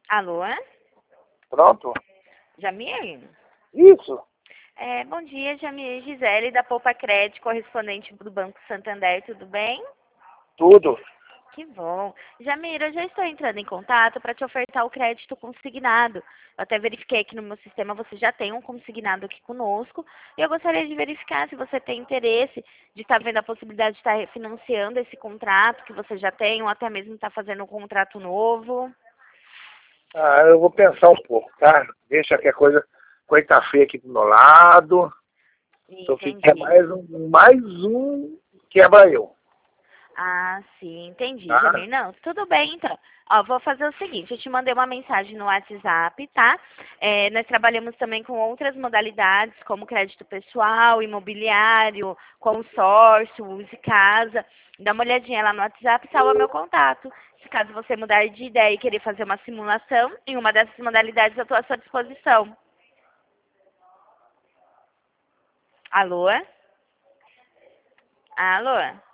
Alô? Pronto? Jamil? Isso. Bom dia, Jamil. Gisele, da Poupa Crédito, correspondente do Banco Santander, tudo bem? Tudo. Que bom. Jamil, eu já estou entrando em contato para te ofertar o crédito consignado. Eu até verifiquei aqui no meu sistema, você já tem um consignado aqui conosco. E eu gostaria de verificar se você tem interesse de estar vendo a possibilidade de estar refinanciando esse contrato que você já tem, ou até mesmo estar fazendo um contrato novo. Eu vou pensar um pouco, tá? Deixa que a coisa tá feia aqui do meu lado. Só fica Entendi. mais um quebra eu, Ah, sim, entendi, tá? Jamir. Não, tudo bem, então. Ó, vou fazer o seguinte, eu te mandei uma mensagem no WhatsApp, tá? Nós trabalhamos também com outras modalidades, como crédito pessoal, imobiliário, consórcio, use casa. Dá uma olhadinha lá no WhatsApp e salva meu contato. Se caso você mudar de ideia e querer fazer uma simulação, em uma dessas modalidades eu estou à sua disposição. Alô? Alô?